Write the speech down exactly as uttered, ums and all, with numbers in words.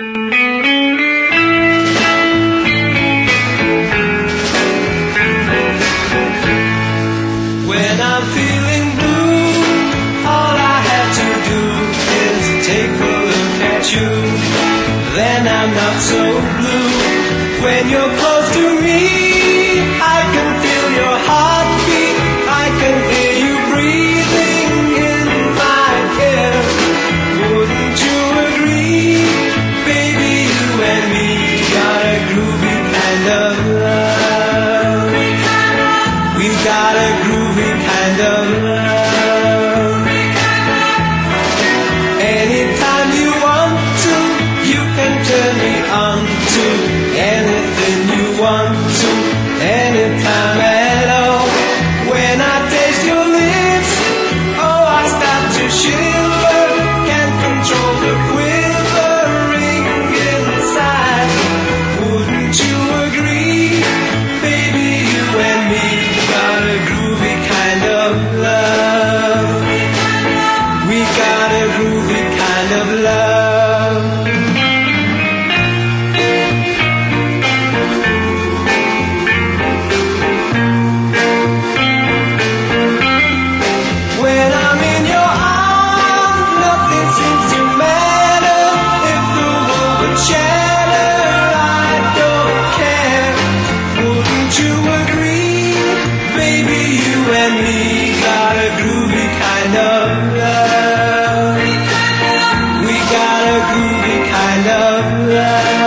When I'm feeling blue, all I have to do is take a look at you. Then I'm not so blue. When you're close to me, I can feel your heartbeat. I can hear you breathing in my ear. Wouldn't you agree? Baby, you and me got a groovy kind of love. We got a groovy kind of love. Anytime you want to, you can turn me on to anything you want to, anytime at all. When I taste your lips, oh, I start to shiver. Can't control the quivering inside. Wouldn't you agree? Baby, you and me got a groovy kind of love. We got a groovy kind of love. When I'm in your arms, nothing seems to matter. If the world would shatter, I don't care. Wouldn't you agree? Baby, you and me got a groovy kind of love. We got a groovy kind of love.